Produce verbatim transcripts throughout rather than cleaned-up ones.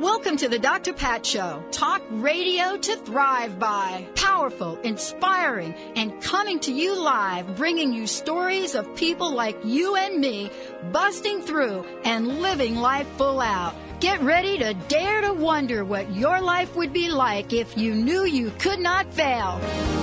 Welcome to the Doctor Pat Show. Talk radio to thrive by. Powerful, inspiring, and coming to you live, bringing you stories of people like you and me, busting through and living life full out. Get ready to dare to wonder what your life would be like if you knew you could not fail.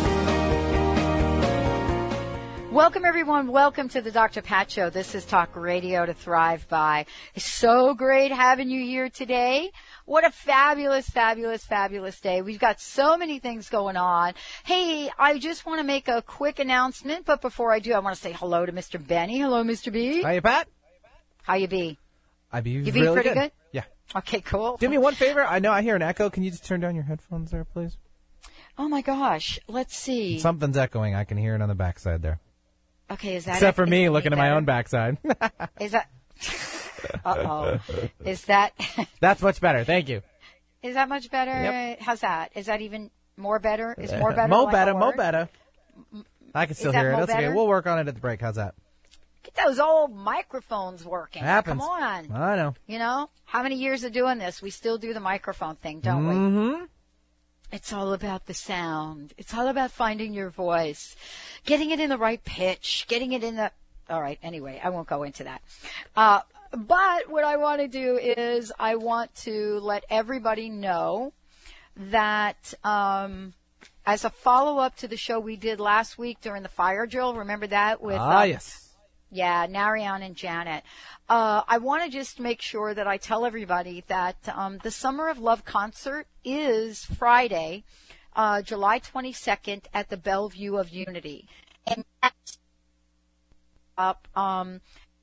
Welcome, everyone. Welcome to the Doctor Pat Show. This is Talk Radio to Thrive By. It's so great having you here today. What a fabulous, fabulous, fabulous day. We've got so many things going on. Hey, I just want to make a quick announcement, but before I do, I want to say hello to Mister Benny. Hello, Mister B. Hiya, Pat. How you be? I be you really be pretty good. good? Yeah. Okay, cool. Do me one favor. I know I hear an echo. Can you just turn down your headphones there, please? Oh, my gosh. Let's see. Something's echoing. I can hear it on the backside there. Okay, is that Except for is me that looking at my better? own backside. Is that... Uh-oh. Is that... That's much better. Thank you. Is that much better? Yep. How's that? Is that even more better? Is more better Mo like better, a mo word? better. I can still that hear it. mo That's okay. better? We'll work on it at the break. How's that? Get those old microphones working. Happens. Come on. I know. You know, how many years of doing this? We still do the microphone thing, don't we? Mm-hmm. It's all about the sound. It's all about finding your voice, getting it in the right pitch, getting it in the... All right, anyway, I won't go into that. Uh, but what I want to do is I want to let everybody know that um, as a follow-up to the show we did last week during the fire drill, remember that? With Ah, um, yes. Yeah, Narayan and Janet. Uh, I want to just make sure that I tell everybody that um, the Summer of Love concert is Friday, uh, July twenty-second at the Bellevue of Unity. And that's up um,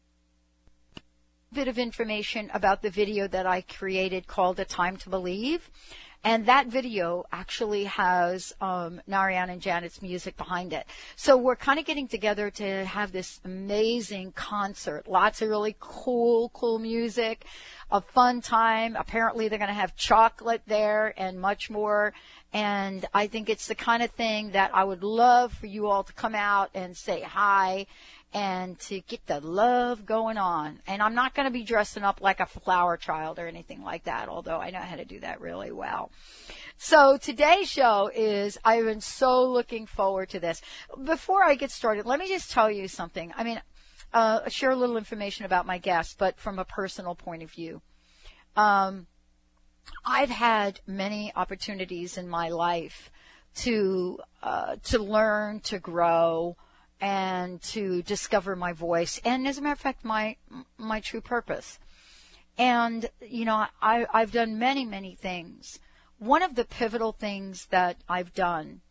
a bit of information about the video that I created called A Time to Believe. And that video actually has um, Narayan and Janet's music behind it. So we're kind of getting together to have this amazing concert. Lots of really cool, cool music, a fun time. Apparently they're going to have chocolate there and much more. And I think it's the kind of thing that I would love for you all to come out and say hi and to get the love going on. And I'm not going to be dressing up like a flower child or anything like that, although I know how to do that really well. So today's show is, I've been so looking forward to this. Before I get started, let me just tell you something. I mean, uh, share a little information about my guest, but from a personal point of view. Um, I've had many opportunities in my life to, uh, to learn, to grow, and to discover my voice, and as a matter of fact, my my true purpose. And, you know, I, I've done many, many things. One of the pivotal things that I've done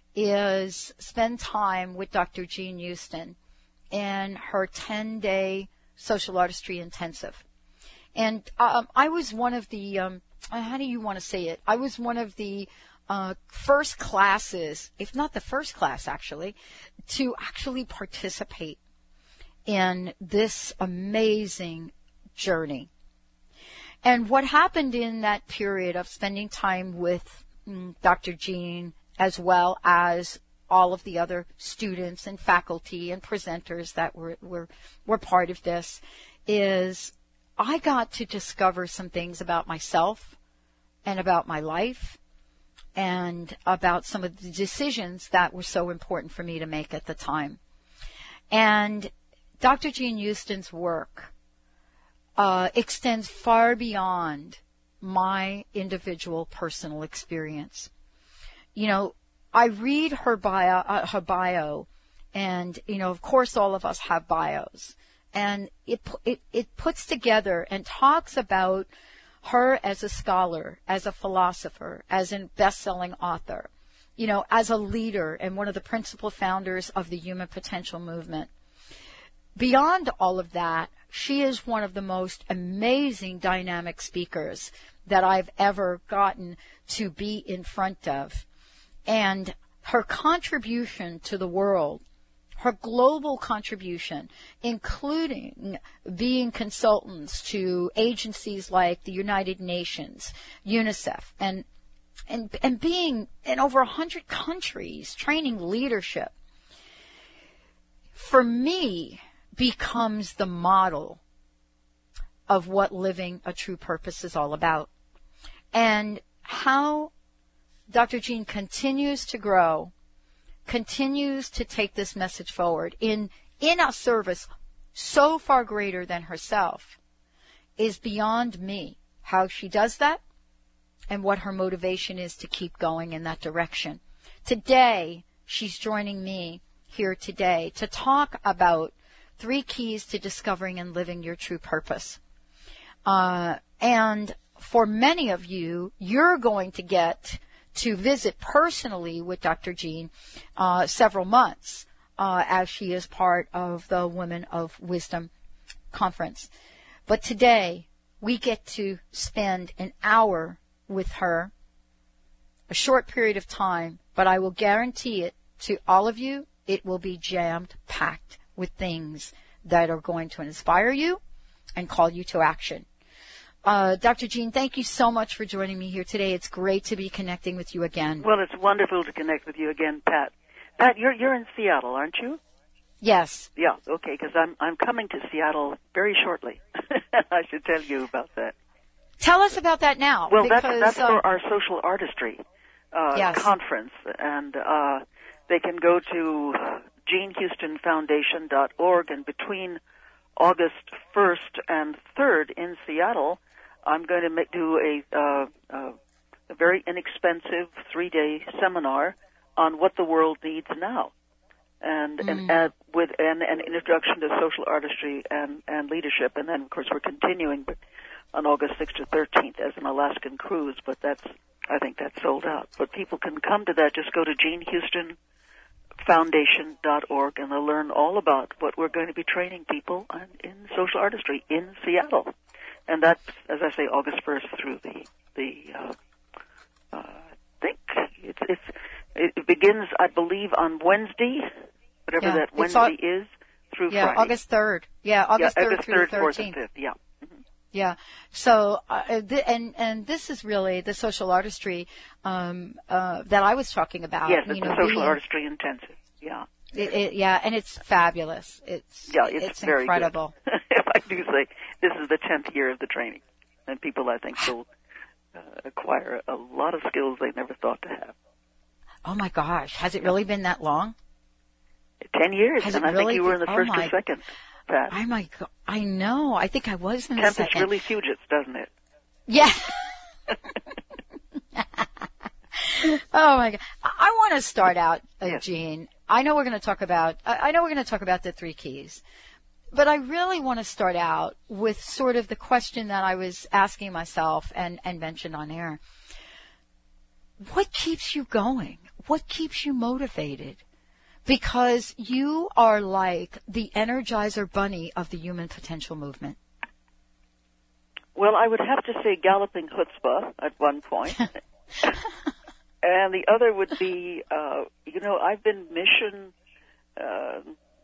is spend time with Doctor Jean Houston in her ten-day social artistry intensive. And um, I was one of the, um, how do you want to say it? I was one of the Uh, first classes, if not the first class actually, to actually participate in this amazing journey. And what happened in that period of spending time with mm, Doctor Jean, as well as all of the other students and faculty and presenters that were, were, were part of this, is I got to discover some things about myself and about my life, and about some of the decisions that were so important for me to make at the time. And Doctor Jean Houston's work uh, extends far beyond my individual personal experience. You know, I read her bio, uh, her bio, and, you know, of course all of us have bios. And it, it, it puts together and talks about her as a scholar, as a philosopher, as a best-selling author, you know, as a leader and one of the principal founders of the Human Potential Movement. Beyond all of that, she is one of the most amazing dynamic speakers that I've ever gotten to be in front of. And her contribution to the world, her global contribution, including being consultants to agencies like the United Nations, UNICEF, and and and being in over a hundred countries, training leadership, for me, becomes the model of what living a true purpose is all about. and how Doctor Jean continues to grow, continues to take this message forward in, in a service so far greater than herself is beyond me. How she does that and what her motivation is to keep going in that direction. Today, she's joining me here today to talk about three keys to discovering and living your true purpose. Uh, and for many of you, you're going to get to visit personally with Doctor Jean uh, several months uh, as she is part of the Women of Wisdom conference. But today, we get to spend an hour with her, a short period of time, but I will guarantee it to all of you, it will be jammed packed with things that are going to inspire you and call you to action. Uh, Doctor Jean, thank you so much for joining me here today. It's great to be connecting with you again. Well, it's wonderful to connect with you again, Pat. Pat, you're you're in Seattle, aren't you? Yes. Yeah, okay, because I'm I'm coming to Seattle very shortly. I should tell you about that. Tell us about that now. Well, because, that's, that's uh, for our social artistry uh, yes. conference, and uh, they can go to Jean Houston Foundation dot org, and between August first and third in Seattle, I'm going to make, do a, uh, uh, a very inexpensive three-day seminar on what the world needs now, and mm. and uh, with an, an introduction to social artistry and, and leadership, and then of course we're continuing on August sixth to thirteenth as an Alaskan cruise, but that's I think that's sold out. But people can come to that. Just go to Jean Houston Foundation dot org, and they'll learn all about what we're going to be training people on, in social artistry in Seattle. And that's, as I say, August first through the, the uh, uh, I think it's, it's, it begins, I believe, on Wednesday, whatever yeah, that Wednesday au- is, through yeah, Friday. August third. Yeah, August yeah, third August through third, the fourth, thirteenth. and fifth, yeah. Mm-hmm. Yeah. So, uh, th- and and this is really the social artistry um, uh, that I was talking about. Yes, it's you know, the social being, artistry intensive. Yeah. It, it, yeah, and it's fabulous. It's yeah, it's, it's very incredible. Good. If I do say, this is the tenth year of the training, and people I think will uh, acquire a lot of skills they never thought to have. Oh my gosh, has it really been that long? Ten years, has and it I really think you were in the oh first my, or second. Pat. Oh my god, I know. I think I was in the Tenth second. is really Fugits, doesn't it? Yeah. Oh my God! I want to start out, uh, yes. Jean. I know we're going to talk about. I know we're going to talk about the three keys, but I really want to start out with sort of the question that I was asking myself and and mentioned on air. What keeps you going? What keeps you motivated? Because you are like the Energizer Bunny of the Human Potential Movement. Well, I would have to say galloping chutzpah at one point. And the other would be, uh, you know, I've been mission, uh,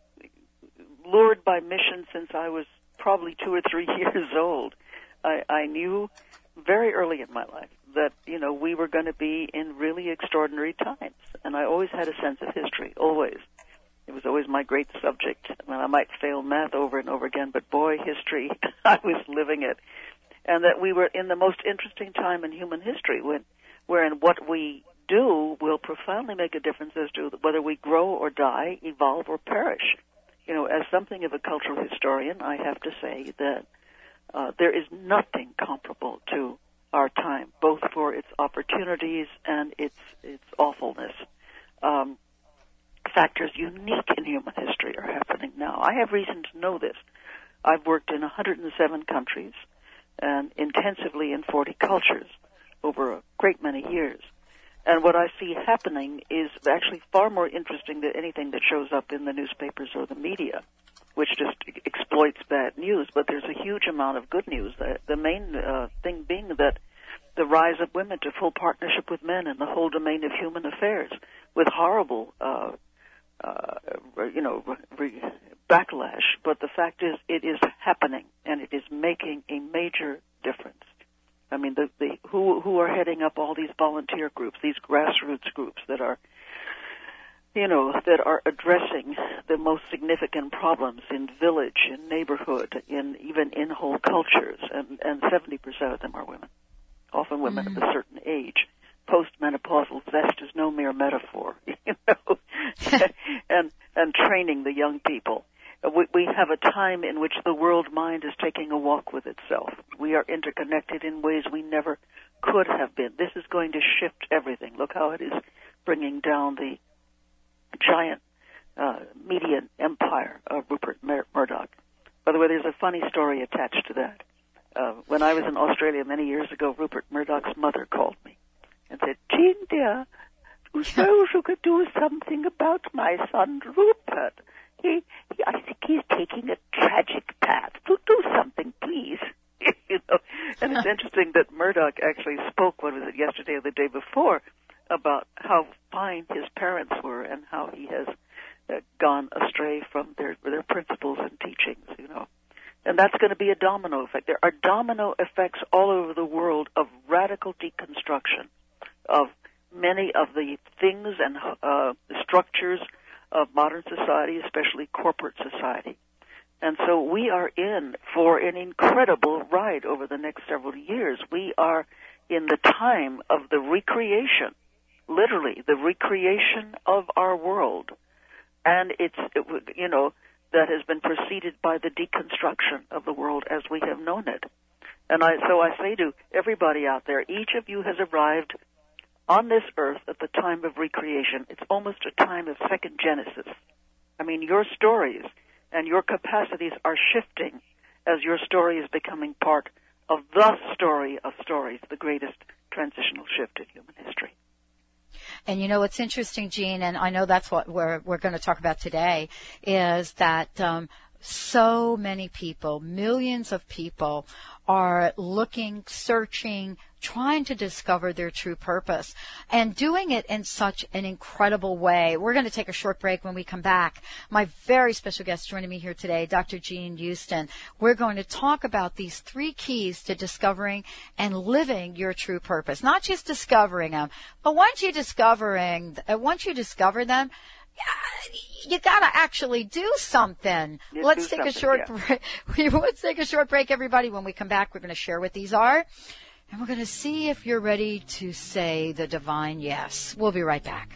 lured by mission since I was probably two or three years old. I, I knew very early in my life that, you know, we were going to be in really extraordinary times. And I always had a sense of history, always. It was always my great subject. I mean, I might fail math over and over again, but boy, history, I was living it. And that we were in the most interesting time in human history when, wherein what we do will profoundly make a difference as to whether we grow or die, evolve or perish. You know, as something of a cultural historian, I have to say that uh, there is nothing comparable to our time, both for its opportunities and its its awfulness. Um, factors unique in human history are happening now. I have reason to know this. I've worked in one hundred seven countries and intensively in forty cultures over a great many years. And what I see happening is actually far more interesting than anything that shows up in the newspapers or the media, which just exploits bad news. But there's a huge amount of good news. The, the main uh, thing being that the rise of women to full partnership with men in the whole domain of human affairs, with horrible, uh, uh, you know, re- backlash. But the fact is, it is happening, and it is making a major difference. I mean, the, the who who are heading up all these volunteer groups, these grassroots groups that are, you know, that are addressing the most significant problems in village, in neighborhood, in even in whole cultures, and and seventy percent of them are women. often women mm-hmm. of a certain age. Postmenopausal zest is no mere metaphor, you know, and and training the young people. We, we have a time in which the world mind is taking a walk with itself. We are interconnected in ways we never could have been. This is going to shift everything. Look how it is bringing down the giant uh, media empire of Rupert Mur- Murdoch. By the way, there's a funny story attached to that. Uh, when I was in Australia many years ago, Rupert Murdoch's mother called me and said, "Jean, dear, you suppose you could do something about my son Rupert? He, he, I think he's taking a tragic path. Do, do something, please." You know, and it's interesting that Murdoch actually spoke, what was it, yesterday or the day before, about how fine his parents were and how he has uh, gone astray from their their principles and teachings, you know. And that's going to be a domino effect. There are domino effects all over the world of radical deconstruction of many of the things and uh, structures of modern society, especially corporate society. And so we are in for an incredible ride over the next several years. We are in the time of the recreation, literally the recreation of our world. And it's, it, you know, that has been preceded by the deconstruction of the world as we have known it. And I, so I say to everybody out there, each of you has arrived on this earth at the time of recreation. It's almost a time of second genesis. I mean, your stories and your capacities are shifting as your story is becoming part of the story of stories, the greatest transitional shift in human history. And you know what's interesting, Jean, and I know that's what we're we're going to talk about today, is that um, so many people, millions of people, are looking, searching, trying to discover their true purpose, and doing it in such an incredible way. We're going to take a short break. When we come back, my very special guest joining me here today, Doctor Jean Houston. We're going to talk about these three keys to discovering and living your true purpose. Not just discovering them, but once you discovering, uh, once you discover them, you got to actually do something. You Let's do take something, a short yeah. break. Let's take a short break, everybody. When we come back, we're going to share what these are, and we're going to see if you're ready to say the divine yes. We'll be right back.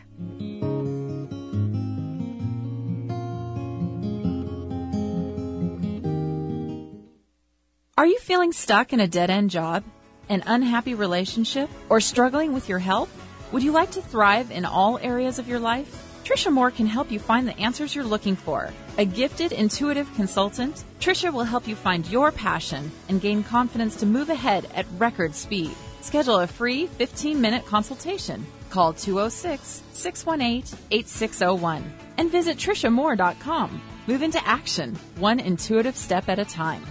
Are you feeling stuck in a dead-end job, an unhappy relationship, or struggling with your health? Would you like to thrive in all areas of your life? Tricia Moore can help you find the answers you're looking for. A gifted, intuitive consultant, Tricia will help you find your passion and gain confidence to move ahead at record speed. Schedule a free fifteen-minute consultation. Call two oh six, six one eight, eight six oh one and visit tricia moore dot com. Move into action, one intuitive step at a time.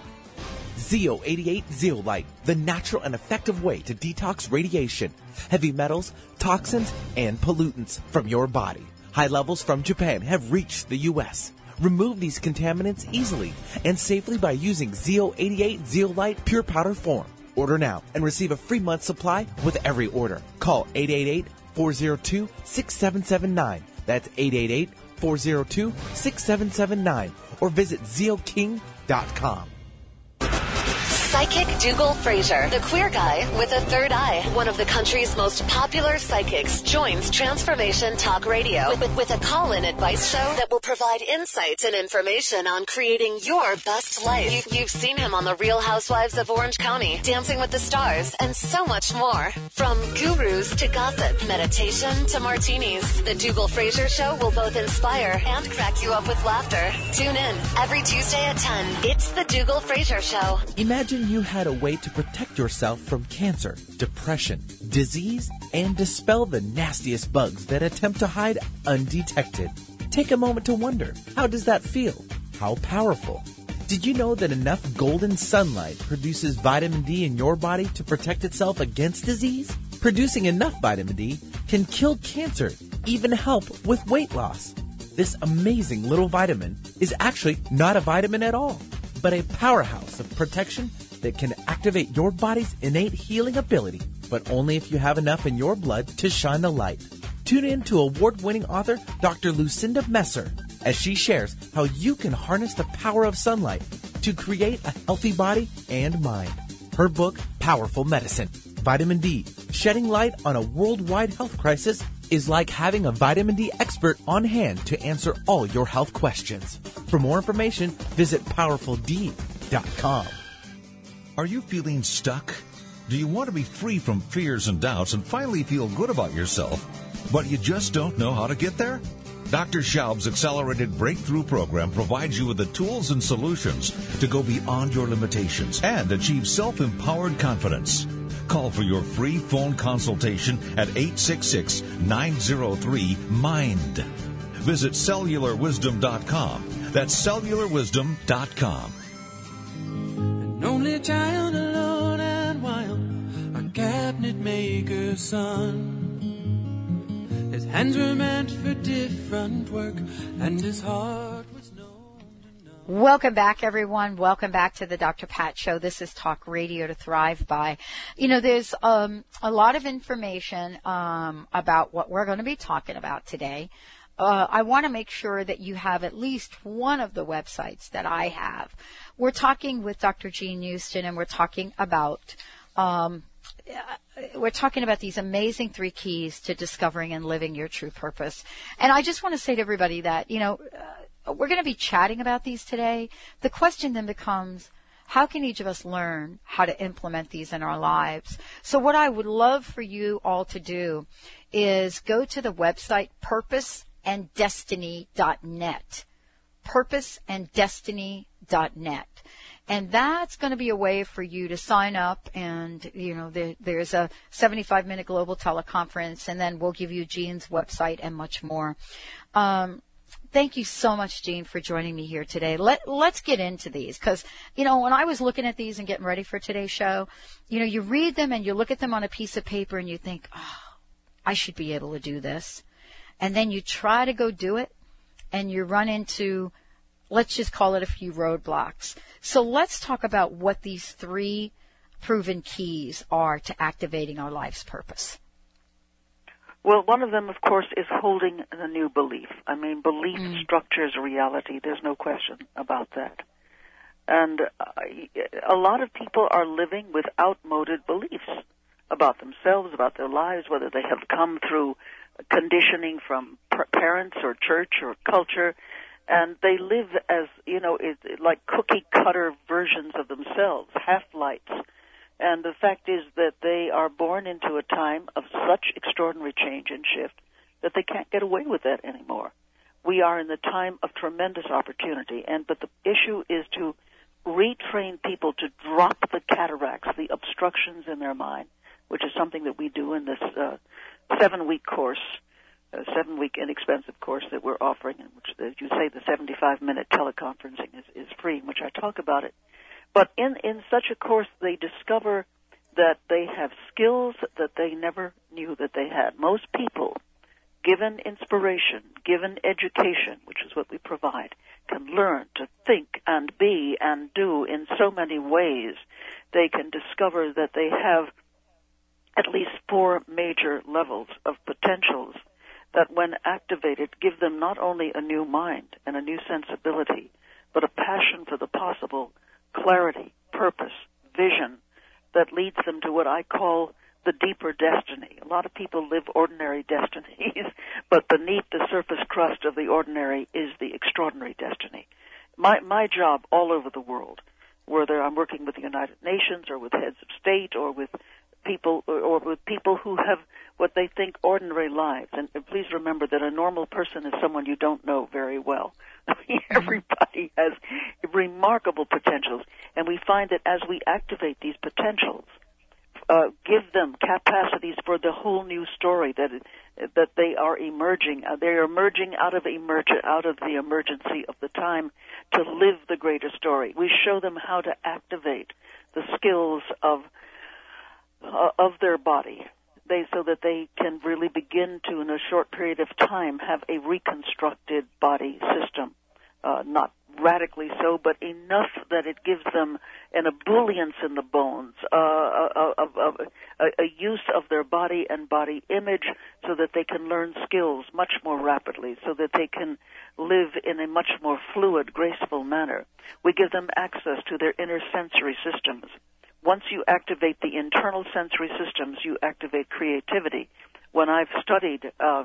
Zeo eighty-eight Zeolite, the natural and effective way to detox radiation, heavy metals, toxins, and pollutants from your body. High levels from Japan have reached the U S. Remove these contaminants easily and safely by using Zeo eighty-eight Zeolite Pure Powder Form. Order now and receive a free month supply with every order. Call eight eight eight, four oh two, six seven seven nine. That's eight eight eight, four oh two, six seven seven nine or visit zeo king dot com. Psychic Dougal Fraser, the queer guy with a third eye, one of the country's most popular psychics, joins Transformation Talk Radio with, with a call-in advice show that will provide insights and information on creating your best life. You, you've seen him on The Real Housewives of Orange County, Dancing with the Stars, and so much more. From gurus to gossip, meditation to martinis, the Dougal Fraser Show will both inspire and crack you up with laughter. Tune in every Tuesday at ten. It's the Dougal Fraser Show. Imagine you had a way to protect yourself from cancer, depression, disease, and dispel the nastiest bugs that attempt to hide undetected. Take a moment to wonder, how does that feel? How powerful? Did you know that enough golden sunlight produces vitamin D in your body to protect itself against disease? Producing enough vitamin D can kill cancer, even help with weight loss. This amazing little vitamin is actually not a vitamin at all, but a powerhouse of protection that can activate your body's innate healing ability, but only if you have enough in your blood to shine the light. Tune in to award-winning author Doctor Lucinda Messer as she shares how you can harness the power of sunlight to create a healthy body and mind. Her book, Powerful Medicine. vitamin D. Shedding light on a worldwide health crisis is like having a vitamin D expert on hand to answer all your health questions. For more information, visit powerful d dot com. Are you feeling stuck? Do you want to be free from fears and doubts and finally feel good about yourself, but you just don't know how to get there? Doctor Schaub's Accelerated Breakthrough Program provides you with the tools and solutions to go beyond your limitations and achieve self-empowered confidence. Call for your free phone consultation at eight six six, nine zero three, MIND. Visit cellular wisdom dot com. That's cellular wisdom dot com. An only child alone and wild, a cabinet maker's son. His hands were meant for different work, and his heart was known to know. Welcome back, everyone. Welcome back to the Doctor Pat Show. This is Talk Radio to Thrive By. You know, there's um, a lot of information um, about what we're going to be talking about today. Uh, I want to make sure that you have at least one of the websites that I have. We're talking with Doctor Jean Houston, and we're talking about um, we're talking about these amazing three keys to discovering and living your true purpose. And I just want to say to everybody that, you know, uh, we're going to be chatting about these today. The question then becomes, how can each of us learn how to implement these in our lives? So what I would love for you all to do is go to the website purpose and destiny dot net. purpose and destiny dot net. And that's going to be a way for you to sign up, and, you know, there, there's a seventy-five minute global teleconference, and then we'll give you Jean's website and much more. Um, thank you so much, Jean, for joining me here today. Let, let's get into these, because, you know, when I was looking at these and getting ready for today's show, you know, you read them and you look at them on a piece of paper and you think, oh, I should be able to do this. And then you try to go do it, and you run into, let's just call it a few roadblocks. So let's talk about what these three proven keys are to activating our life's purpose. Well, one of them, of course, is holding a new belief. I mean, belief mm. structures reality. There's no question about that. And uh, a lot of people are living with outmoded beliefs about themselves, about their lives, whether they have come through conditioning from parents or church or culture, and they live as, you know, it, like cookie-cutter versions of themselves, half-lights. And the fact is that they are born into a time of such extraordinary change and shift that they can't get away with that anymore. We are in the time of tremendous opportunity, and but the issue is to retrain people to drop the cataracts, the obstructions in their mind, which is something that we do in this uh, seven-week course, a seven-week inexpensive course that we're offering, in which, as you say, the seventy-five minute teleconferencing is, is free, in which I talk about it. But in, in such a course, they discover that they have skills that they never knew that they had. Most people, given inspiration, given education, which is what we provide, can learn to think and be and do in so many ways. They can discover that they have at least four major levels of potentials that, when activated, give them not only a new mind and a new sensibility, but a passion for the possible, clarity, purpose, vision that leads them to what I call the deeper destiny. A lot of people live ordinary destinies, but beneath the surface crust of the ordinary is the extraordinary destiny. My, my job all over the world, whether I'm working with the United Nations or with heads of state or with people or with people who have what they think ordinary lives. And please remember that a normal person is someone you don't know very well. Everybody has remarkable potentials, and we find that as we activate these potentials, uh, give them capacities for the whole new story that that they are emerging. Uh, they are emerging out of emerge out of the emergency of the time to live the greater story. We show them how to activate the skills of Uh, of their body, they so that they can really begin to, in a short period of time, have a reconstructed body system. Uh, not radically so, but enough that it gives them an ebullience in the bones, uh, a, a, a, a use of their body and body image so that they can learn skills much more rapidly, so that they can live in a much more fluid, graceful manner. We give them access to their inner sensory systems. once you activate the internal sensory systems, you activate creativity. When I've studied uh,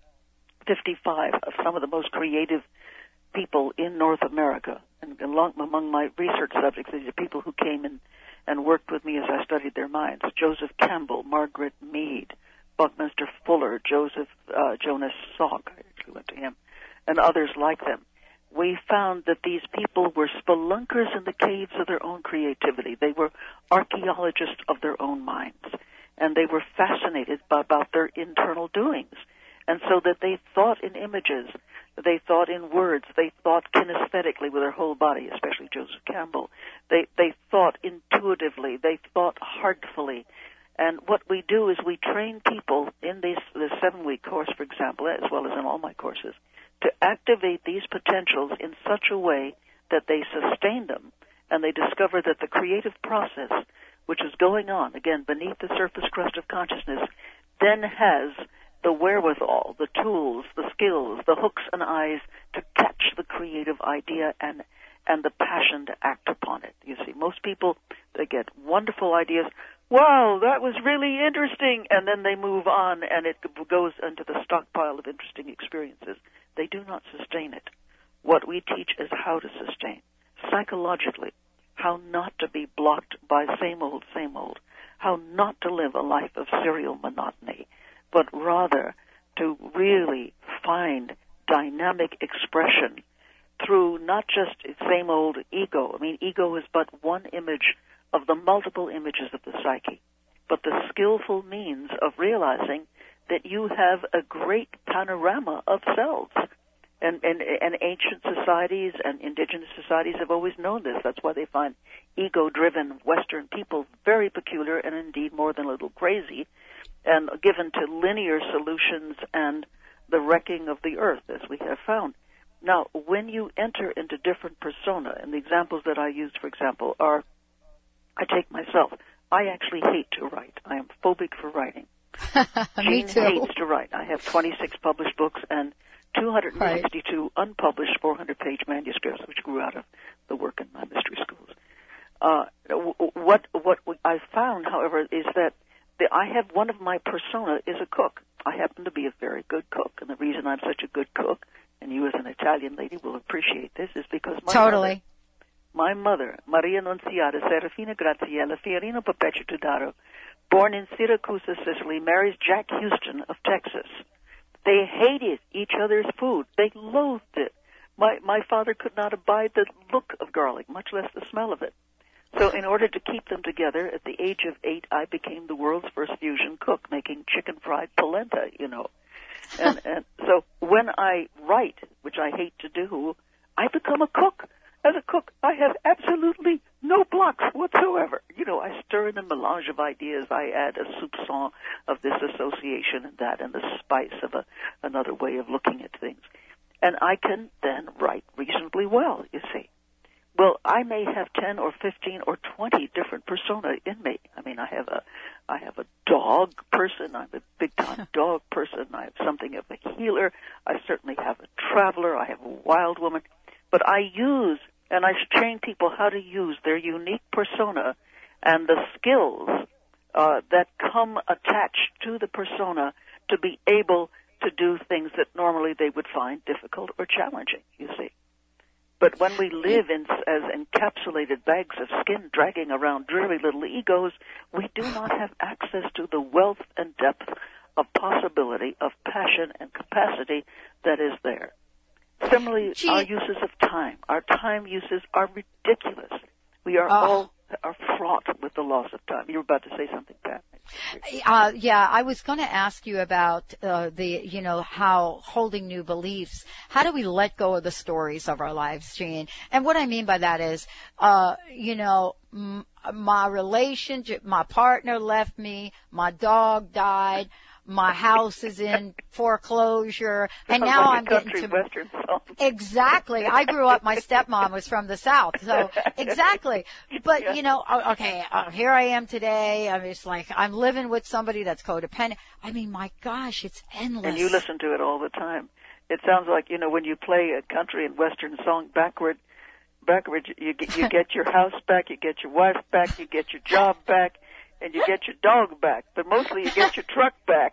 fifty-five of some of the most creative people in North America, and along, among my research subjects, these are people who came in and worked with me as I studied their minds. Joseph Campbell, Margaret Mead, Buckminster Fuller, Joseph uh, Jonas Salk, I actually went to him, and others like them. We found that these people were spelunkers in the caves of their own creativity. They were archaeologists of their own minds, and they were fascinated by, about their internal doings, and so that they thought in images, they thought in words, they thought kinesthetically with their whole body, especially Joseph Campbell. They they thought intuitively, they thought heartfully. And what we do is we train people in this, this seven-week course, for example, as well as in all my courses, to activate these potentials in such a way that they sustain them, and they discover that the creative process, which is going on, again, beneath the surface crust of consciousness, then has the wherewithal, the tools, the skills, the hooks and eyes to catch the creative idea and and the passion to act upon it. You see, most people, they get wonderful ideas. Wow, that was really interesting, and then they move on, and it goes into the stockpile of interesting experiences. They do not sustain it. What we teach is how to sustain, psychologically, how not to be blocked by same old, same old, how not to live a life of serial monotony, but rather to really find dynamic expression through not just same old ego. I mean, ego is but one image of the multiple images of the psyche, but the skillful means of realizing that you have a great panorama of selves. And, and, and ancient societies and indigenous societies have always known this. That's why they find ego-driven Western people very peculiar and indeed more than a little crazy, and given to linear solutions and the wrecking of the earth, as we have found. Now, when you enter into different persona, and the examples that I used, for example, are, I take myself, I actually hate to write. I am phobic for writing. Me Jean too. hates to write. I have twenty-six published books and two hundred sixty-two right. unpublished four hundred page manuscripts, which grew out of the work in my mystery schools. Uh, what what I found, however, is that the, I have one of my persona is a cook. I happen to be a very good cook, and the reason I'm such a good cook, and you as an Italian lady will appreciate this, is because my totally. mother, my mother, Maria Nunziata Serafina Graziella Fiorino Perpetuo Tudaro, born in Syracuse, Sicily, marries Jack Houston of Texas. They hated each other's food. They loathed it. My my father could not abide the look of garlic, much less the smell of it. So in order to keep them together, at the age of eight, I became the world's first fusion cook, making chicken fried polenta, you know. And, and so when I write, which I hate to do, I become a cook. As a cook, I have absolutely no blocks whatsoever. You know, I stir in a melange of ideas. I add a soupçon of this association and that, and the spice of a, another way of looking at things. And I can then write reasonably well, you see. Well, I may have ten or fifteen or twenty different persona in me. I mean, I have a, I have a dog person. I'm a big-time dog person. I have something of a healer. I certainly have a traveler. I have a wild woman. But I use, and I train people how to use their unique persona and the skills uh, that come attached to the persona to be able to do things that normally they would find difficult or challenging, you see. But when we live in, as encapsulated bags of skin dragging around dreary little egos, we do not have access to the wealth and depth of possibility, of passion and capacity that is there. Similarly, Gee. our uses of time, our time uses are ridiculous. We are oh. all are fraught with the loss of time. You were about to say something, Pat. Uh, yeah, I was going to ask you about uh, the, you know, how holding new beliefs. How do we let go of the stories of our lives, Jean? And what I mean by that is, uh, you know, m- my relationship, my partner left me, my dog died, my house is in foreclosure, and now like I'm getting to Western song. Exactly. I grew up. My stepmom was from the South, so exactly. But yeah. you know, okay, uh, here I am today. I'm just like I'm living with somebody that's codependent. I mean, my gosh, it's endless. And you listen to it all the time. It sounds like, you know, when you play a country and Western song backward, back, you get, you get your house back, you get your wife back, you get your job back, and you get your dog back. But mostly you get your truck back.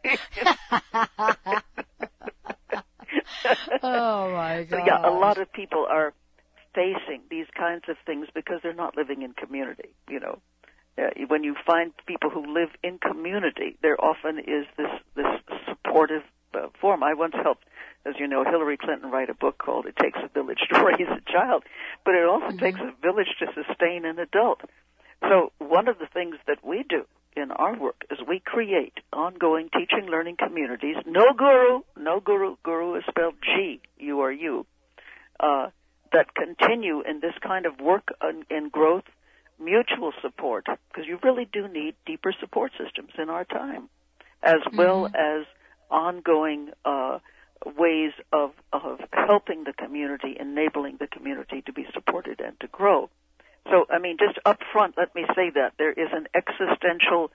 Oh, my God. So, yeah, a lot of people are facing these kinds of things because they're not living in community, you know. Uh, when you find people who live in community, there often is this, this supportive uh, form. I once helped, as you know, Hillary Clinton write a book called It Takes a Village to Raise a Child, but it also mm-hmm. takes a village to sustain an adult. So one of the things that we do in our work is we create ongoing teaching, learning communities. No guru, no guru, guru is spelled G, U R U, uh, that continue in this kind of work and, and growth, mutual support, because you really do need deeper support systems in our time, as mm-hmm. well as ongoing uh, ways of, of helping the community, enabling the community to be supported and to grow. So, I mean, just up front, let me say that there is an existential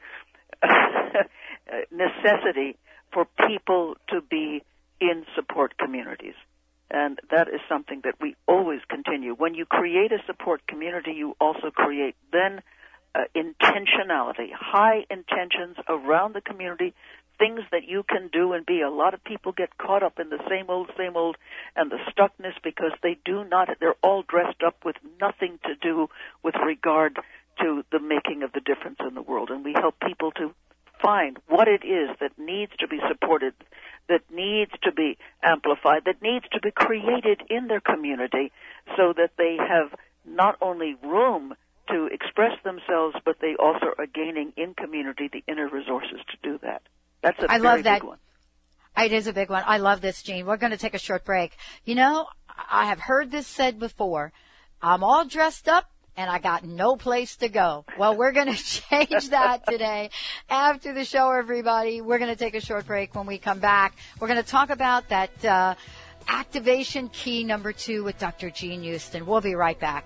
necessity for people to be in support communities. And that is something that we always continue. When you create a support community, you also create then uh, intentionality, high intentions around the community, things that you can do and be. A lot of people get caught up in the same old, same old, and the stuckness because they do not, they're all dressed up with nothing to do with regard to the making of the difference in the world. And we help people to find what it is that needs to be supported, that needs to be amplified, that needs to be created in their community so that they have not only room to express themselves, but they also are gaining in community the inner resources to do that. That's a I very love that. big one. It is a big one. I love this, Jean. We're going to take a short break. You know, I have heard this said before. I'm all dressed up and I got no place to go. Well, we're going to change that today. After the show, everybody, we're going to take a short break. When we come back, we're going to talk about that uh, activation key number two with Doctor Jean Houston. We'll be right back.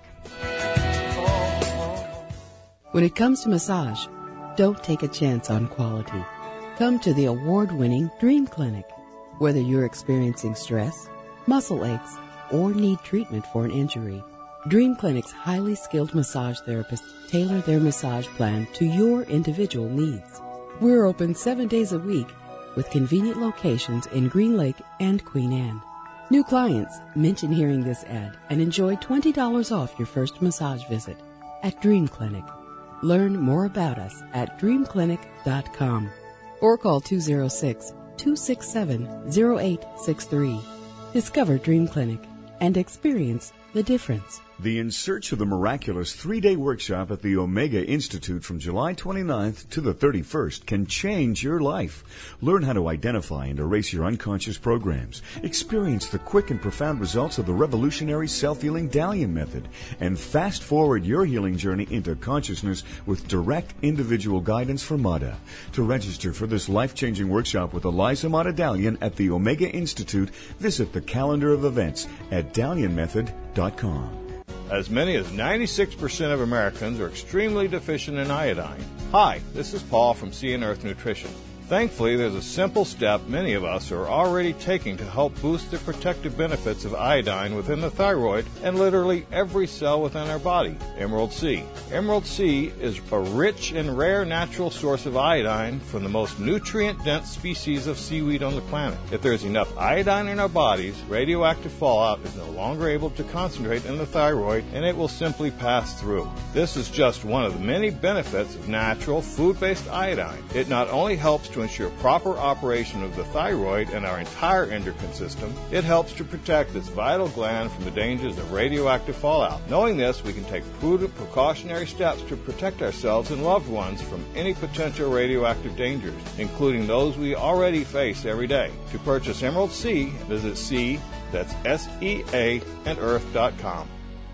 When it comes to massage, don't take a chance on quality. Come to the award-winning Dream Clinic. Whether you're experiencing stress, muscle aches, or need treatment for an injury, Dream Clinic's highly skilled massage therapists tailor their massage plan to your individual needs. We're open seven days a week with convenient locations in Green Lake and Queen Anne. New clients mention hearing this ad and enjoy twenty dollars off your first massage visit at Dream Clinic. Learn more about us at dream clinic dot com or call two oh six, two six seven, oh eight six three. Discover Dream Clinic and experience the difference. The In Search of the Miraculous three-day workshop at the Omega Institute from July twenty-ninth to the thirty-first can change your life. Learn how to identify and erase your unconscious programs. Experience the quick and profound results of the revolutionary self-healing Dalian method. And fast-forward your healing journey into consciousness with direct individual guidance from Mada. To register for this life-changing workshop with Eliza Mada Dalian at the Omega Institute, visit the calendar of events at dalian method dot com. As many as ninety-six percent of Americans are extremely deficient in iodine. Hi, this is Paul from Sea and Earth Nutrition. Thankfully, there's a simple step many of us are already taking to help boost the protective benefits of iodine within the thyroid and literally every cell within our body, Emerald Sea. Emerald Sea is a rich and rare natural source of iodine from the most nutrient-dense species of seaweed on the planet. If there's enough iodine in our bodies, radioactive fallout is no longer able to concentrate in the thyroid and it will simply pass through. This is just one of the many benefits of natural food-based iodine. It not only helps to to ensure proper operation of the thyroid and our entire endocrine system, it helps to protect this vital gland from the dangers of radioactive fallout. Knowing this, we can take prudent precautionary steps to protect ourselves and loved ones from any potential radioactive dangers, including those we already face every day. To purchase Emerald Sea, visit Sea, that's S E A, and earth dot com.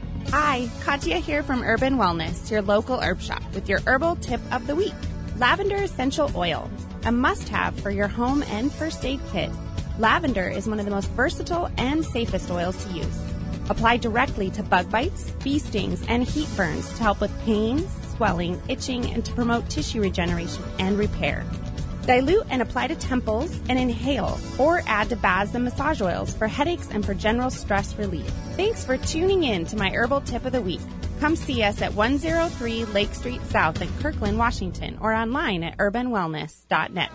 Hi, Katya here from Urban Wellness, your local herb shop, with your herbal tip of the week. Lavender essential oil, a must-have for your home and first aid kit. Lavender is one of the most versatile and safest oils to use. Apply directly to bug bites, bee stings, and heat burns to help with pain, swelling, itching, and to promote tissue regeneration and repair. Dilute and apply to temples and inhale, or add to baths and massage oils for headaches and for general stress relief. Thanks for tuning in to my Herbal Tip of the Week. Come see us at one oh three Lake Street South in Kirkland, Washington, or online at urban wellness dot net.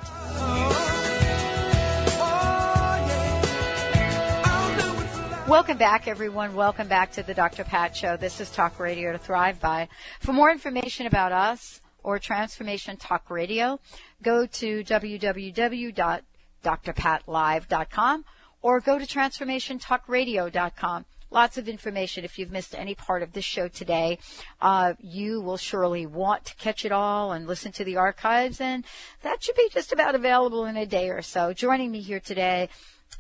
Welcome back, everyone. Welcome back to the Doctor Pat Show. This is Talk Radio to Thrive By. For more information about us or Transformation Talk Radio, go to w w w dot d r pat live dot com or go to transformation talk radio dot com. Lots of information. If you've missed any part of this show today, uh, you will surely want to catch it all and listen to the archives, and that should be just about available in a day or so. Joining me here today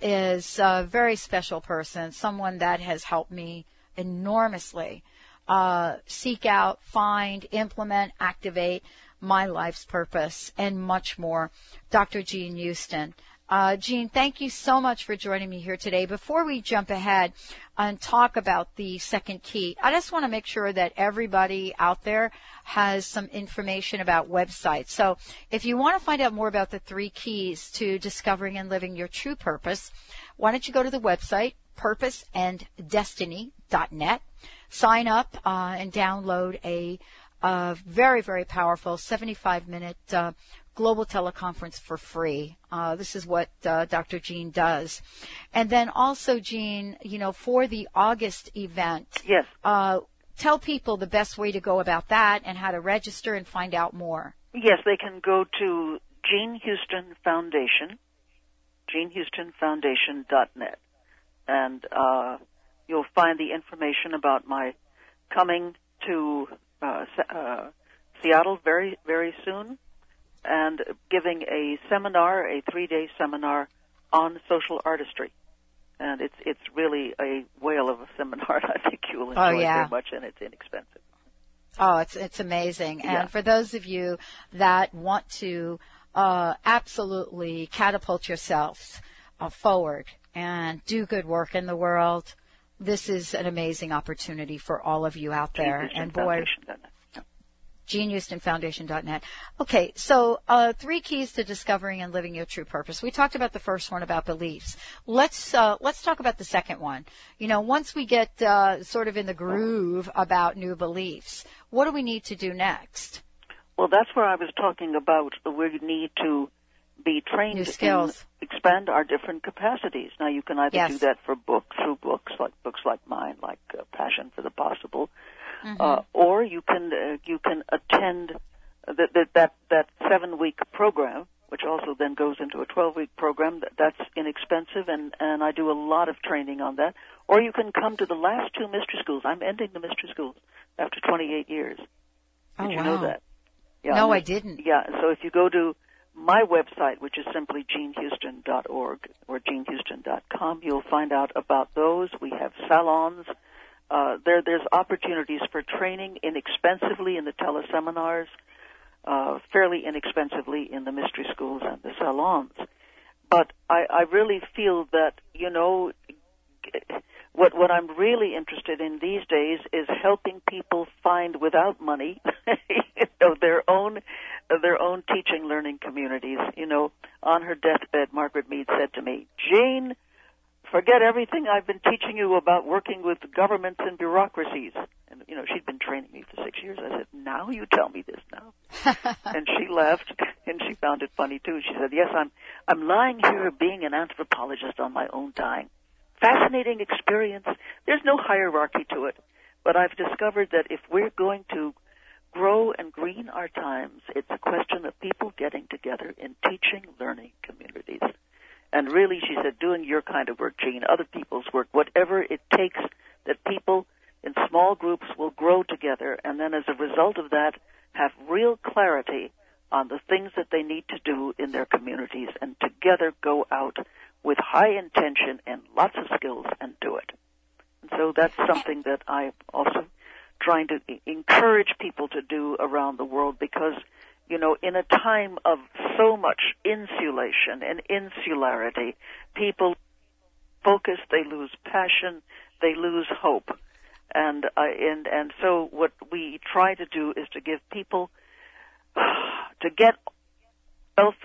is a very special person, someone that has helped me enormously uh, seek out, find, implement, activate my life's purpose, and much more. Doctor Jean Houston. Uh, Jean, thank you so much for joining me here today. Before we jump ahead and talk about the second key, I just want to make sure that everybody out there has some information about websites. So if you want to find out more about the three keys to discovering and living your true purpose, why don't you go to the website, purpose and destiny dot net, sign up uh, and download a uh, very, very powerful seventy-five minute uh global teleconference for free. Uh, this is what uh, Doctor Jean does. And then also, Jean, you know, for the August event, yes, uh, tell people the best way to go about that and how to register and find out more. Yes, they can go to Jean Houston Foundation, Jean Houston Foundation dot net, and uh, you'll find the information about my coming to uh, uh, Seattle very, very soon, and giving a seminar, a three-day seminar on social artistry. And it's it's really a whale of a seminar. I think you'll enjoy oh, it yeah. very much, and it's inexpensive. Oh, it's it's amazing. Yeah. And for those of you that want to uh, absolutely catapult yourselves uh, forward and do good work in the world, this is an amazing opportunity for all of you out there. And boy, Jean Houston Foundation dot net. Okay, so uh, three keys to discovering and living your true purpose. We talked about the first one about beliefs. Let's uh, let's talk about the second one. You know, once we get uh, sort of in the groove about new beliefs, what do we need to do next? Well, that's where I was talking about. We need to be trained new skills, in expand our different capacities. Now, you can either yes. do that for books, through books like books like mine, like uh, Passion for the Possible. Mm-hmm. Uh, or you can uh, you can attend that that that, that seven week program, which also then goes into a twelve week program. That, that's inexpensive, and and I do a lot of training on that. Or you can come to the last two mystery schools. I'm ending the mystery schools after twenty-eight years. Oh, Did you wow. know that? Yeah, no, I, I didn't. Yeah. So if you go to my website, which is simply jean houston dot org or jean houston dot com, you'll find out about those. We have salons. Uh, there, there's opportunities for training inexpensively in the teleseminars, uh, fairly inexpensively in the mystery schools and the salons. But I, I really feel that, you know, what what I'm really interested in these days is helping people find, without money, you know, their own their own teaching learning communities. You know, on her deathbed, Margaret Mead said to me, "Jane, forget everything I've been teaching you about working with governments and bureaucracies." And, you know, she'd been training me for six years. I said, "Now you tell me this now." And she laughed, and she found it funny, too. She said, "Yes, I'm I'm lying here being an anthropologist on my own time. Fascinating experience. There's no hierarchy to it. But I've discovered that if we're going to grow and green our times, it's a question of people getting together in teaching, learning communities. And really," she said, "doing your kind of work, Jean, other people's work, whatever it takes, that people in small groups will grow together, and then as a result of that, have real clarity on the things that they need to do in their communities, and together go out with high intention and lots of skills and do it." And so that's something that I'm also trying to encourage people to do around the world, because, you know, in a time of so much insulation and insularity, people focus, they lose passion, they lose hope. And, uh, and, and so what we try to do is to give people, to get self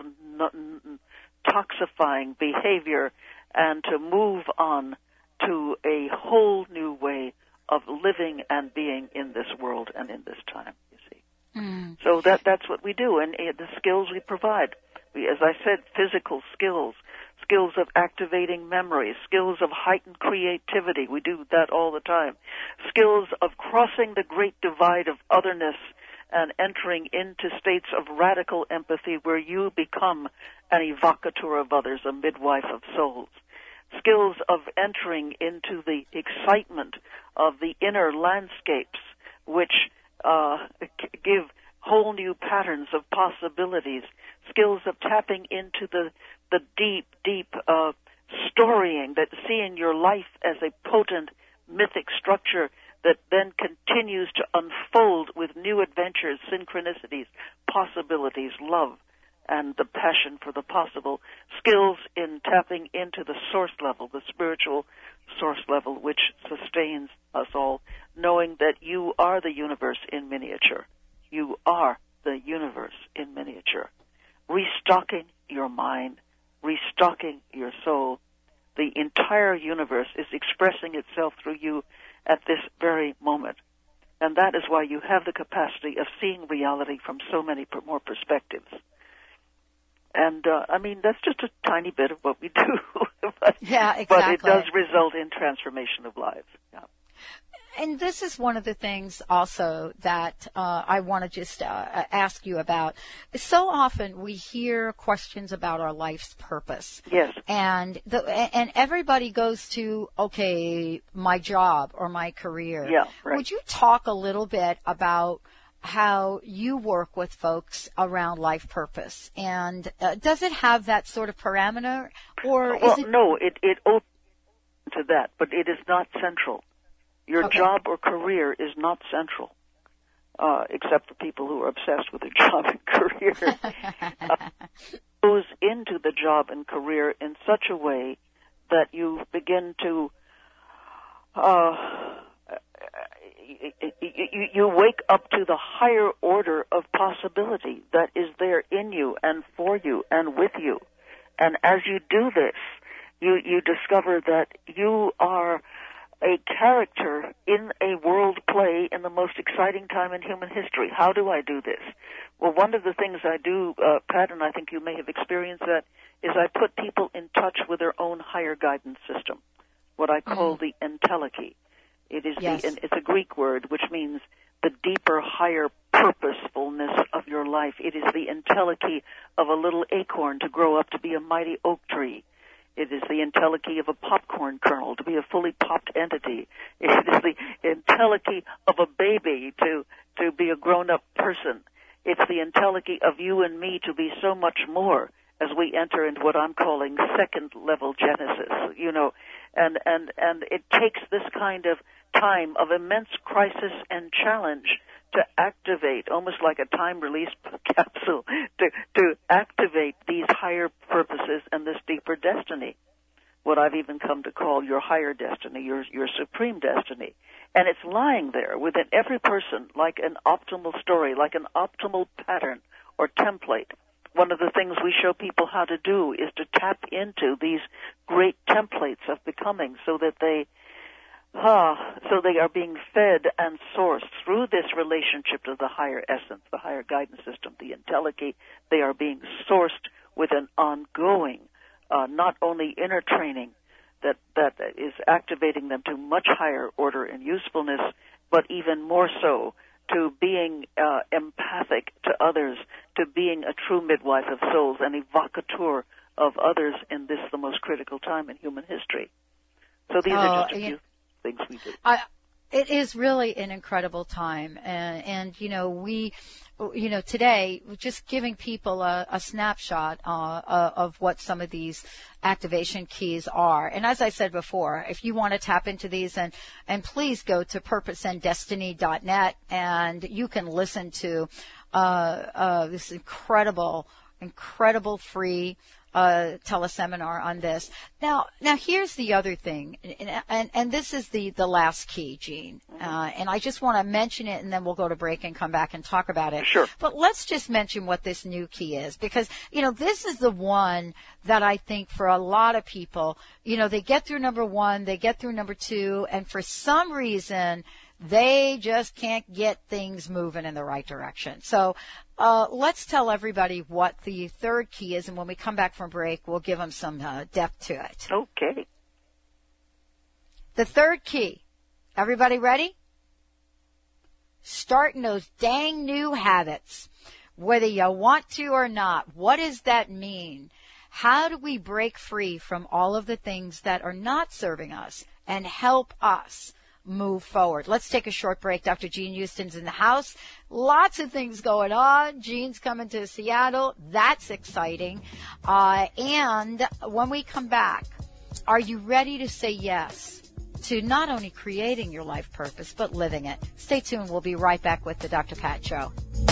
non-toxifying behavior and to move on to a whole new way of living and being in this world and in this time, you see. Mm. So that that's what we do, and uh, the skills we provide. We, as I said, physical skills, skills of activating memories, skills of heightened creativity. We do that all the time. Skills of crossing the great divide of otherness and entering into states of radical empathy where you become an evocateur of others, a midwife of souls. Skills of entering into the excitement of the inner landscapes, which uh, give whole new patterns of possibilities. Skills of tapping into the the deep, deep uh, storying, that seeing your life as a potent mythic structure that then continues to unfold with new adventures, synchronicities, possibilities, love, and the passion for the possible. Skills in tapping into the source level, the spiritual source level, which sustains us all, knowing that you are the universe in miniature. You are the universe in miniature. Restocking your mind, restocking your soul. The entire universe is expressing itself through you at this very moment. And that is why you have the capacity of seeing reality from so many more perspectives. And, uh, I mean, that's just a tiny bit of what we do. but, yeah, exactly. But it does result in transformation of lives. Yeah. And this is one of the things also that uh, I want to just uh, ask you about. So often we hear questions about our life's purpose. Yes. And the, and everybody goes to, okay, my job or my career. Yeah, right. Would you talk a little bit about how you work with folks around life purpose? And uh, does it have that sort of parameter? Or well, is it... no, it, it opens to that, but it is not central. Your okay. job or career is not central, uh, except for people who are obsessed with their job and career. uh, goes into the job and career in such a way that you begin to, uh, you, you wake up to the higher order of possibility that is there in you and for you and with you. And as you do this, you, you discover that you are a character in a world play in the most exciting time in human history. How do I do this? Well, one of the things I do, uh, Pat, and I think you may have experienced that, is I put people in touch with their own higher guidance system, what I call mm-hmm. the entelechy. It is yes. the, it's a Greek word which means the deeper, higher purposefulness of your life. It is the entelechy of a little acorn to grow up to be a mighty oak tree. It is the entelechy of a popcorn kernel to be a fully popped entity. It is the entelechy of a baby to, to be a grown-up person. It's the entelechy of you and me to be so much more as we enter into what I'm calling second-level Genesis, you know. And, and, and it takes this kind of time of immense crisis and challenge to activate, almost like a time-release capsule, to, to activate these higher purposes and this deeper destiny, what I've even come to call your higher destiny, your, your supreme destiny. And it's lying there within every person like an optimal story, like an optimal pattern or template. One of the things we show people how to do is to tap into these great templates of becoming so that they Ah, so they are being fed and sourced through this relationship to the higher essence, the higher guidance system, the entelechy. They are being sourced with an ongoing, uh, not only inner training that, that is activating them to much higher order and usefulness, but even more so to being uh, empathic to others, to being a true midwife of souls, an evocateur of others in this, the most critical time in human history. So these uh, are just a yeah. few things we do. I, it is really an incredible time, and, and you know we, you know today just giving people a, a snapshot uh, uh, of what some of these activation keys are. And as I said before, if you want to tap into these, and and please go to purpose and destiny dot net, and you can listen to uh, uh, this incredible, incredible free uh, teleseminar on this. Now, now here's the other thing, and, and, and this is the, the last key, Jean. Uh, and I just want to mention it, and then we'll go to break and come back and talk about it. Sure. But let's just mention what this new key is, because, you know, this is the one that I think for a lot of people, you know, they get through number one, they get through number two, and for some reason, they just can't get things moving in the right direction. So uh, let's tell everybody what the third key is, and when we come back from break, we'll give them some uh, depth to it. Okay. The third key. Everybody ready? Starting those dang new habits, whether you want to or not. What does that mean? How do we break free from all of the things that are not serving us and help us move forward? Let's take a short break. Doctor Jean Houston's in the house. Lots of things going on. Jean's coming to Seattle. That's exciting. Uh, and when we come back, are you ready to say yes to not only creating your life purpose, but living it? Stay tuned. We'll be right back with the Doctor Pat Show.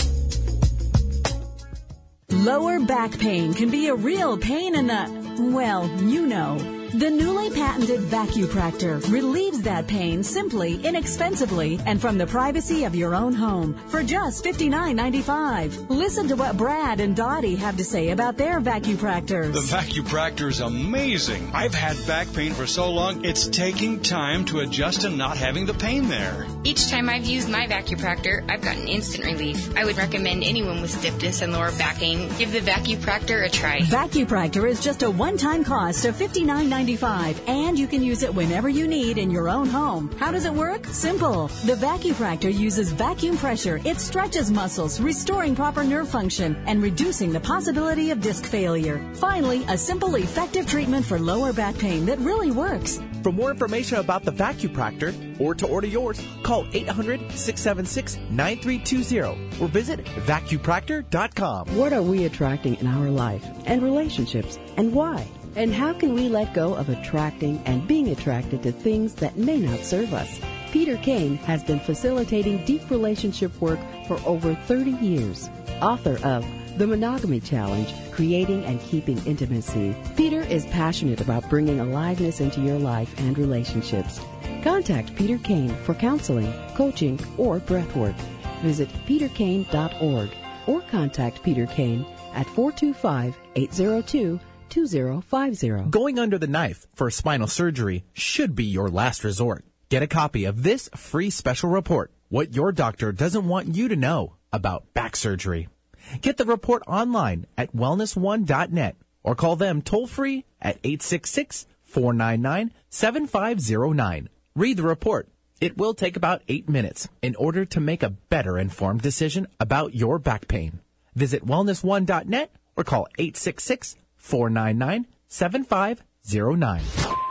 Lower back pain can be a real pain in the, well, you know. The newly patented VacuPractor relieves that pain simply, inexpensively, and from the privacy of your own home for just fifty-nine ninety-five. Listen to what Brad and Dottie have to say about their VacuPractors. The VacuPractor is amazing. I've had back pain for so long, it's taking time to adjust to not having the pain there. Each time I've used my VacuPractor, I've gotten instant relief. I would recommend anyone with stiffness and lower back pain give the VacuPractor a try. VacuPractor is just a one-time cost of fifty-nine ninety-five. And you can use it whenever you need in your own home. How does it work? Simple. The VacuPractor uses vacuum pressure. It stretches muscles, restoring proper nerve function and reducing the possibility of disc failure. Finally, a simple, effective treatment for lower back pain that really works. For more information about the VacuPractor or to order yours, call eight hundred, six seven six, nine three two zero or visit vacupractor dot com. What are we attracting in our life and relationships, and why? And how can we let go of attracting and being attracted to things that may not serve us? Peter Kane has been facilitating deep relationship work for over thirty years. Author of The Monogamy Challenge, Creating and Keeping Intimacy, Peter is passionate about bringing aliveness into your life and relationships. Contact Peter Kane for counseling, coaching, or breathwork. Visit peter kane dot org or contact Peter Kane at four two five, eight zero two, two zero five zero. Going under the knife for spinal surgery should be your last resort. Get a copy of this free special report, What Your Doctor Doesn't Want You to Know About Back Surgery. Get the report online at wellness one dot net or call them toll-free at eight six six, four nine nine, seven five zero nine. Read the report. It will take about eight minutes in order to make a better informed decision about your back pain. Visit wellness one dot net or call eight six six, four nine nine, seven five zero nine.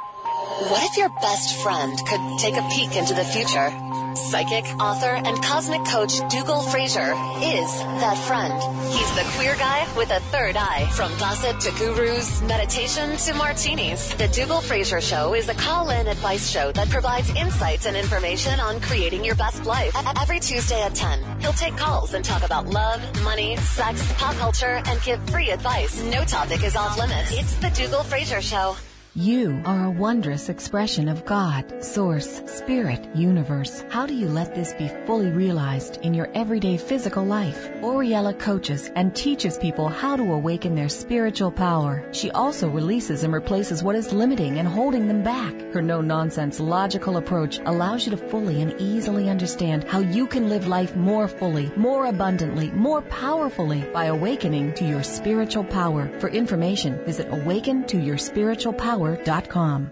What if your best friend could take a peek into the future? Psychic, author, and cosmic coach Dougal Fraser is that friend. He's the queer guy with a third eye. From gossip to gurus, meditation to martinis, the Dougal Fraser Show is a call-in advice show that provides insights and information on creating your best life. Every Tuesday at ten, he'll take calls and talk about love, money, sex, pop culture, and give free advice. No topic is off limits. It's the Dougal Fraser Show. You are a wondrous expression of God, Source, Spirit, Universe. How do you let this be fully realized in your everyday physical life? Oriella coaches and teaches people how to awaken their spiritual power. She also releases and replaces what is limiting and holding them back. Her no-nonsense, logical approach allows you to fully and easily understand how you can live life more fully, more abundantly, more powerfully by awakening to your spiritual power. For information, visit awaken to your spiritual power dot com.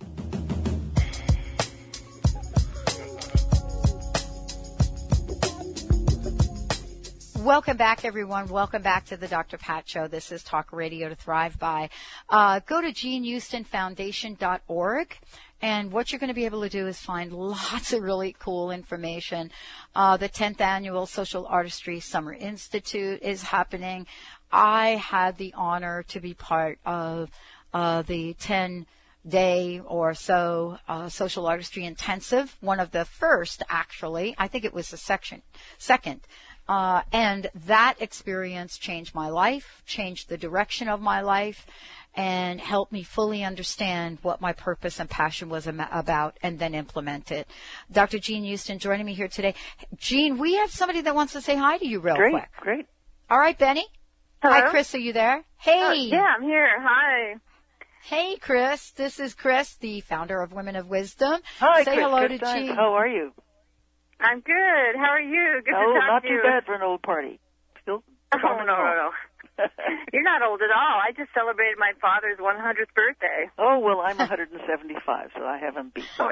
Welcome back, everyone. Welcome back to the Doctor Pat Show. This is Talk Radio to Thrive By. Uh, go to Jean Houston Foundation dot org. And what you're going to be able to do is find lots of really cool information. Uh, the tenth Annual Social Artistry Summer Institute is happening. I had the honor to be part of uh, the ten-day or so uh, Social Artistry Intensive, one of the first, actually. I think it was the section, second. Uh, and that experience changed my life, changed the direction of my life, and helped me fully understand what my purpose and passion was am- about and then implement it. Doctor Jean Houston joining me here today. Jean, we have somebody that wants to say hi to you real great, quick. Great, great. All right, Benny. Hello? Hi, Chris, are you there? Hey. Uh, yeah, I'm here. Hi. Hey, Chris. This is Chris, the founder of Women of Wisdom. Hi, Say Chris. hello Good to time. Jean. How are you? I'm good. How are you? Good oh, to talk not to too you. bad for an old party. Still Oh, no, no, no. You're not old at all. I just celebrated my father's one hundredth birthday. Oh, well, I'm one hundred seventy-five, so I haven't beat one.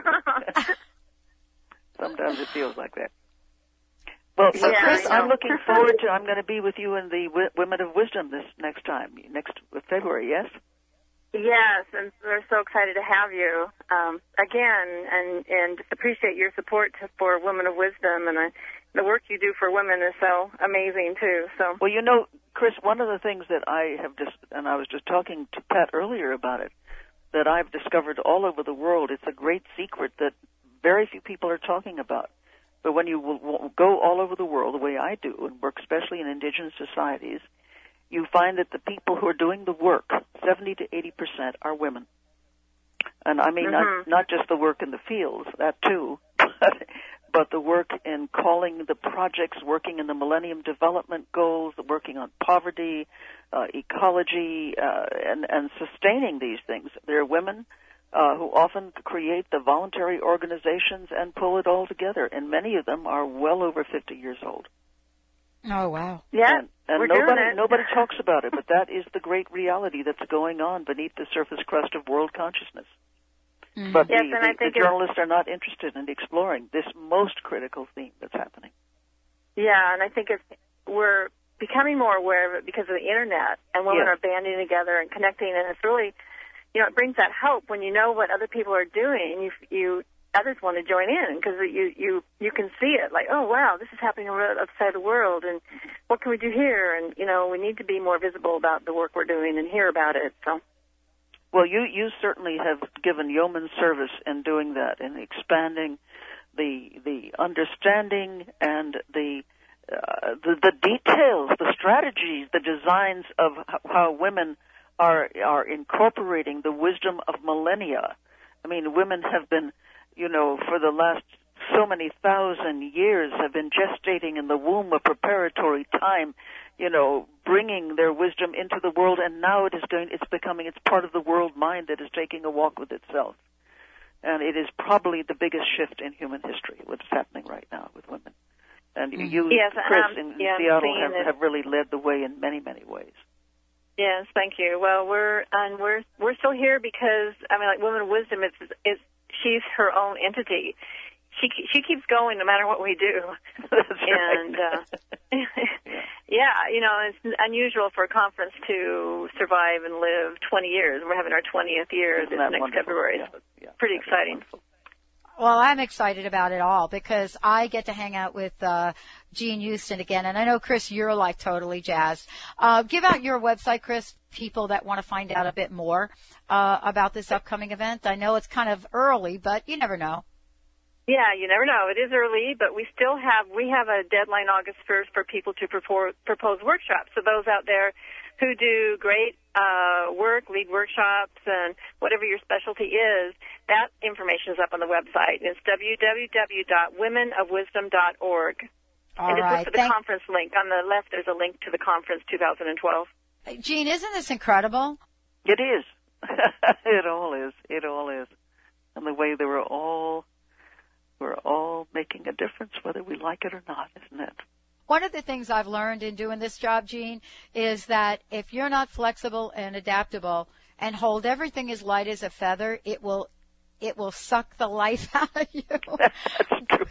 Sometimes it feels like that. Well, so yeah, Chris, I'm looking forward to, I'm going to be with you in the w- Women of Wisdom this next time, next February, yes? Yes, and we're so excited to have you um, again, and, and just appreciate your support to, for Women of Wisdom, and uh, the work you do for women is so amazing, too. So, well, you know, Chris, one of the things that I have just, and I was just talking to Pat earlier about it, that I've discovered all over the world, it's a great secret that very few people are talking about. But when you will, will go all over the world, the way I do, and work especially in indigenous societies, you find that the people who are doing the work, seventy to eighty percent, are women. And I mean, mm-hmm. not, not just the work in the fields, that too, but, but the work in calling the projects, working in the Millennium Development Goals, working on poverty, uh, ecology, uh, and, and sustaining these things. There are women uh, who often create the voluntary organizations and pull it all together, and many of them are well over fifty years old. Oh, wow. Yeah, and, and we're nobody, doing it. nobody talks about it, but that is the great reality that's going on beneath the surface crust of world consciousness. Mm-hmm. But yes, the, and the, I think the journalists are not interested in exploring this most critical theme that's happening. Yeah, and I think it's, we're becoming more aware of it because of the Internet, and women yes. are banding together and connecting, and it's really, you know, it brings that hope when you know what other people are doing, you, you others want to join in because you, you, you can see it, like, oh, wow, this is happening outside the world, and what can we do here? And, you know, we need to be more visible about the work we're doing and hear about it, so. Well, you, you certainly have given yeoman service in doing that, in expanding the the understanding and the, uh, the the details, the strategies, the designs of how women are are incorporating the wisdom of millennia. I mean, women have been, you know, for the last so many thousand years have been gestating in the womb of preparatory time, you know, bringing their wisdom into the world, and now it is going, it's becoming, it's part of the world mind that is taking a walk with itself. And it is probably the biggest shift in human history, what's happening right now with women. And mm-hmm. you, yes, Chris, um, in yeah, Seattle have, it. have really led the way in many, many ways. Yes, thank you. Well, we're and we're we're still here because I mean, like Women of Wisdom, it's it's she's her own entity. She she keeps going no matter what we do. That's and right. uh, yeah, you know, it's unusual for a conference to survive and live twenty years. We're having our twentieth year Isn't this that next wonderful? February. Yeah. So Yeah. pretty That's exciting. wonderful. Well, I'm excited about it all because I get to hang out with uh, Jean Houston again, and I know, Chris, you're like totally jazzed. Uh, give out your website, Chris, people that want to find out a bit more uh, about this upcoming event. I know it's kind of early, but you never know. Yeah, you never know. It is early, but we still have, we have a deadline August first for people to propose, propose workshops. So those out there who do great uh, work, lead workshops, and whatever your specialty is, that information is up on the website. It's w w w dot women of wisdom dot org. All and just right. look for the Thank- conference link. On the left, there's a link to the conference twenty twelve. Jean, isn't this incredible? It is. It all is. It all is. And the way they were all, we're all making a difference, whether we like it or not, isn't it? One of the things I've learned in doing this job, Jean, is that if you're not flexible and adaptable and hold everything as light as a feather, it will it will suck the life out of you. That's true.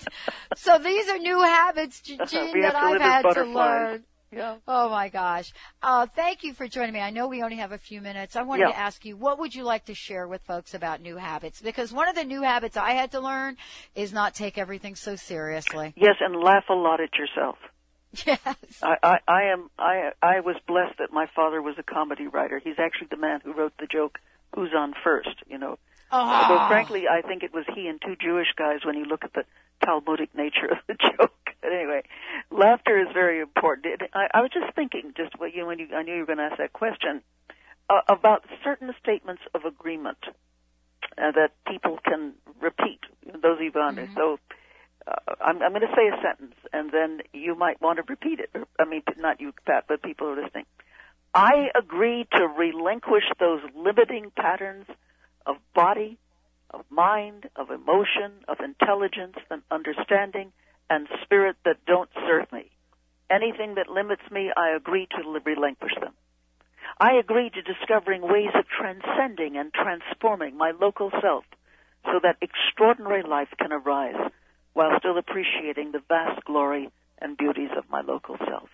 So these are new habits, Jean, We that have to I've live as had to butterflies. learn. Yeah. Oh, my gosh. Uh, thank you for joining me. I know we only have a few minutes. I wanted Yeah. to ask you, what would you like to share with folks about new habits? Because one of the new habits I had to learn is not take everything so seriously. Yes, and laugh a lot at yourself. Yes. I, I, I am. I, I was blessed that my father was a comedy writer. He's actually the man who wrote the joke, "Who's on first?" You know, Oh. Although, frankly, I think it was he and two Jewish guys when you look at the Talmudic nature of the joke. But anyway, laughter is very important. It, I, I was just thinking, just when you, when you, I knew you were going to ask that question, uh, about certain statements of agreement uh, that people can repeat, those of you under. Mm-hmm. So uh, I'm, I'm going to say a sentence, and then you might want to repeat it. I mean, not you, Pat, but people who are listening. I agree to relinquish those limiting patterns of body, of mind, of emotion, of intelligence and understanding and spirit that don't serve me. Anything that limits me, I agree to relinquish them. I agree to discovering ways of transcending and transforming my local self so that extraordinary life can arise while still appreciating the vast glory and beauties of my local self.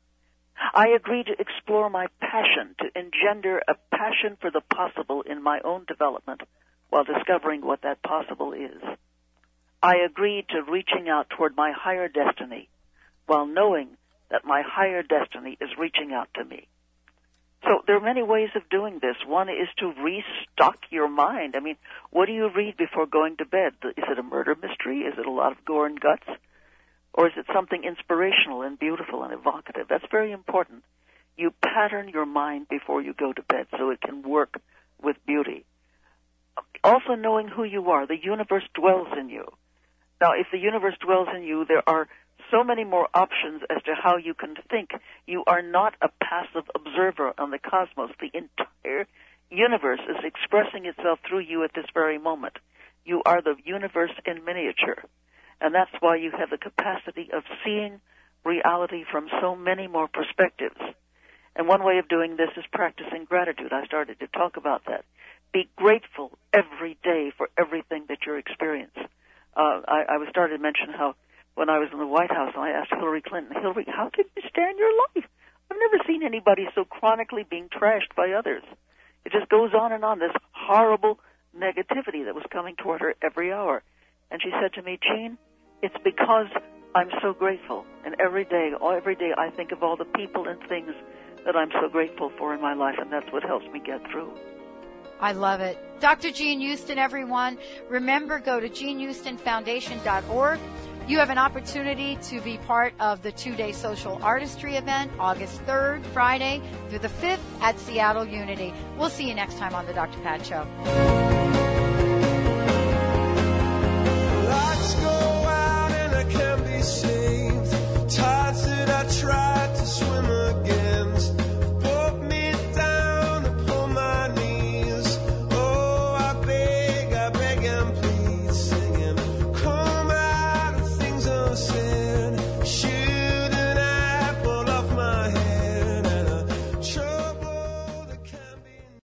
I agree to explore my passion, to engender a passion for the possible in my own development while discovering what that possible is. I agree to reaching out toward my higher destiny while knowing that my higher destiny is reaching out to me. So there are many ways of doing this. One is to restock your mind. I mean, what do you read before going to bed? Is it a murder mystery? Is it a lot of gore and guts? Or is it something inspirational and beautiful and evocative? That's very important. You pattern your mind before you go to bed so it can work with beauty. Also knowing who you are. The universe dwells in you. Now, if the universe dwells in you, there are so many more options as to how you can think. You are not a passive observer on the cosmos. The entire universe is expressing itself through you at this very moment. You are the universe in miniature. And that's why you have the capacity of seeing reality from so many more perspectives. And one way of doing this is practicing gratitude. I started to talk about that. Be grateful every day for everything that you experience. Uh, I, I was started to mention how when I was in the White House, I asked Hillary Clinton, Hillary, how can you stand your life? I've never seen anybody so chronically being trashed by others. It just goes on and on, this horrible negativity that was coming toward her every hour. And she said to me, Jean, it's because I'm so grateful. And every day, every day I think of all the people and things that I'm so grateful for in my life, and that's what helps me get through. I love it. Doctor Jean Houston, everyone. Remember, go to jean houston foundation dot org. You have an opportunity to be part of the two-day social artistry event, August third, Friday through the fifth at Seattle Unity. We'll see you next time on the Doctor Pat Show.